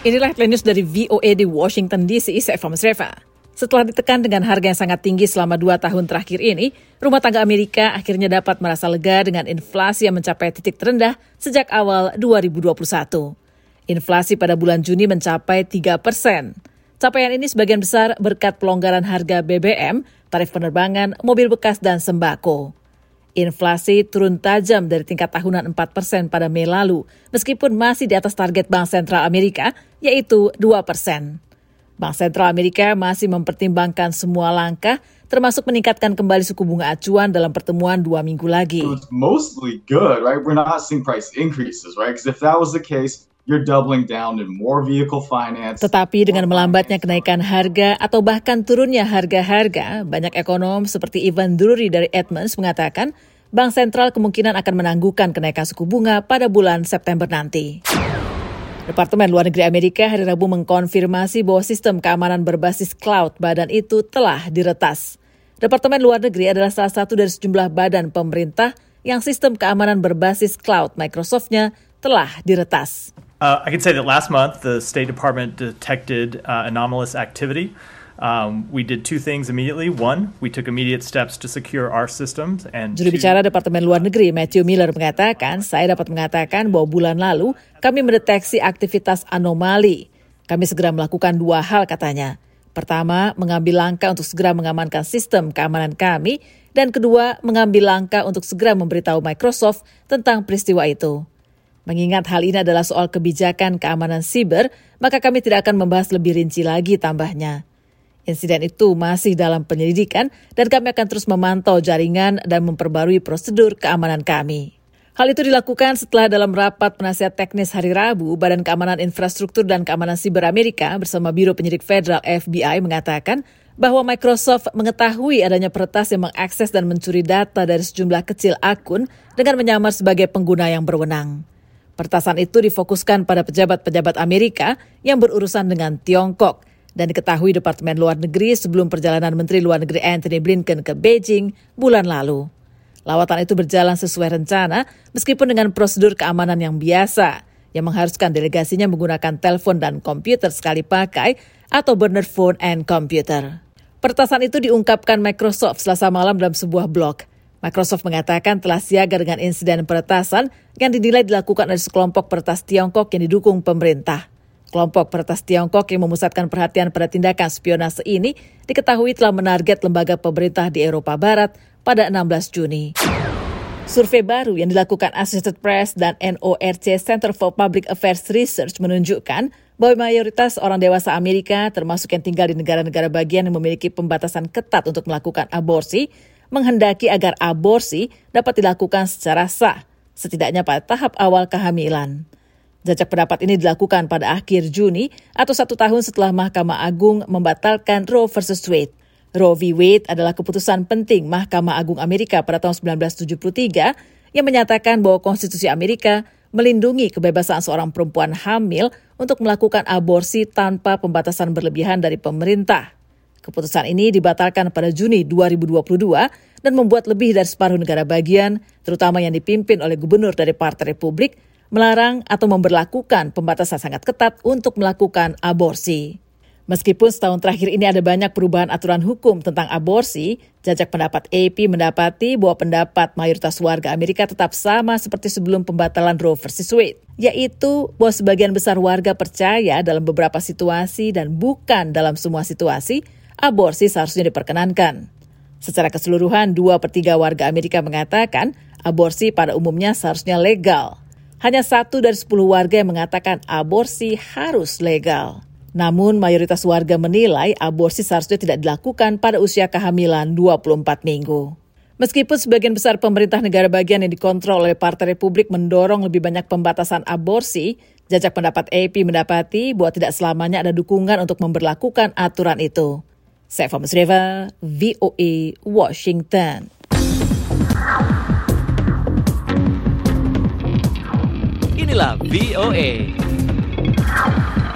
Inilah headline news dari VOA di Washington DC, saya Eva Masreva. Setelah ditekan dengan harga yang sangat tinggi selama 2 tahun terakhir ini, rumah tangga Amerika akhirnya dapat merasa lega dengan inflasi yang mencapai titik terendah sejak awal 2021. Inflasi pada bulan Juni mencapai 3%. Capaian ini sebagian besar berkat pelonggaran harga BBM, tarif penerbangan, mobil bekas, dan sembako. Inflasi turun tajam dari tingkat tahunan 4% pada Mei lalu, meskipun masih di atas target Bank Sentral Amerika, yaitu 2%. Bank Sentral Amerika masih mempertimbangkan semua langkah, termasuk meningkatkan kembali suku bunga acuan dalam pertemuan 2 minggu lagi. It's mostly good, right? We're not seeing price increases, right? Because if that was the case, you're doubling down in more vehicle finance. Tetapi dengan melambatnya kenaikan harga atau bahkan turunnya harga-harga, banyak ekonom seperti Ivan Drury dari Edmunds mengatakan Bank Sentral kemungkinan akan menangguhkan kenaikan suku bunga pada bulan September nanti. Departemen Luar Negeri Amerika hari Rabu mengkonfirmasi bahwa sistem keamanan berbasis cloud badan itu telah diretas. Departemen Luar Negeri adalah salah satu dari sejumlah badan pemerintah yang sistem keamanan berbasis cloud Microsoft-nya telah diretas. I can say that last month, the State Department detected anomalous activity. We did 2 things immediately. One, we took immediate steps to secure our systems. And Juru bicara Departemen Luar Negeri Matthew Miller mengatakan, saya dapat mengatakan bahwa bulan lalu kami mendeteksi aktivitas anomali. Kami segera melakukan 2 hal katanya. Pertama, mengambil langkah untuk segera mengamankan sistem keamanan kami. Dan kedua, mengambil langkah untuk segera memberitahu Microsoft tentang peristiwa itu. Mengingat hal ini adalah soal kebijakan keamanan siber, maka kami tidak akan membahas lebih rinci lagi tambahnya. Insiden itu masih dalam penyelidikan dan kami akan terus memantau jaringan dan memperbarui prosedur keamanan kami. Hal itu dilakukan setelah dalam rapat penasihat teknis hari Rabu, Badan Keamanan Infrastruktur dan Keamanan Siber Amerika bersama Biro Penyidik Federal FBI mengatakan bahwa Microsoft mengetahui adanya peretas yang mengakses dan mencuri data dari sejumlah kecil akun dengan menyamar sebagai pengguna yang berwenang. Peretasan itu difokuskan pada pejabat-pejabat Amerika yang berurusan dengan Tiongkok dan diketahui Departemen Luar Negeri sebelum perjalanan Menteri Luar Negeri Antony Blinken ke Beijing bulan lalu. Lawatan itu berjalan sesuai rencana meskipun dengan prosedur keamanan yang biasa yang mengharuskan delegasinya menggunakan telepon dan komputer sekali pakai atau burner phone and computer. Peretasan itu diungkapkan Microsoft Selasa malam dalam sebuah blog. Microsoft mengatakan telah siaga dengan insiden peretasan yang dinilai dilakukan oleh sekelompok peretas Tiongkok yang didukung pemerintah. Kelompok peretas Tiongkok yang memusatkan perhatian pada tindakan spionase ini diketahui telah menarget lembaga pemerintah di Eropa Barat pada 16 Juni. Survei baru yang dilakukan Associated Press dan NORC Center for Public Affairs Research menunjukkan bahwa mayoritas orang dewasa Amerika, termasuk yang tinggal di negara-negara bagian yang memiliki pembatasan ketat untuk melakukan aborsi, menghendaki agar aborsi dapat dilakukan secara sah, setidaknya pada tahap awal kehamilan. Jajak pendapat ini dilakukan pada akhir Juni atau 1 tahun setelah Mahkamah Agung membatalkan Roe vs. Wade. Roe v. Wade adalah keputusan penting Mahkamah Agung Amerika pada tahun 1973 yang menyatakan bahwa konstitusi Amerika melindungi kebebasan seorang perempuan hamil untuk melakukan aborsi tanpa pembatasan berlebihan dari pemerintah. Keputusan ini dibatalkan pada Juni 2022 dan membuat lebih dari separuh negara bagian, terutama yang dipimpin oleh gubernur dari Partai Republik, melarang atau memberlakukan pembatasan sangat ketat untuk melakukan aborsi. Meskipun setahun terakhir ini ada banyak perubahan aturan hukum tentang aborsi, jajak pendapat AP mendapati bahwa pendapat mayoritas warga Amerika tetap sama seperti sebelum pembatalan Roe vs. Wade, yaitu bahwa sebagian besar warga percaya dalam beberapa situasi dan bukan dalam semua situasi, aborsi seharusnya diperkenankan. Secara keseluruhan, 2/3 warga Amerika mengatakan aborsi pada umumnya seharusnya legal. Hanya 1 dari 10 warga yang mengatakan aborsi harus legal. Namun, mayoritas warga menilai aborsi seharusnya tidak dilakukan pada usia kehamilan 24 minggu. Meskipun sebagian besar pemerintah negara bagian yang dikontrol oleh Partai Republik mendorong lebih banyak pembatasan aborsi, jajak pendapat AP mendapati bahwa tidak selamanya ada dukungan untuk memberlakukan aturan itu. Saya Eva Masreva, VOA, Washington. Inilah VOA.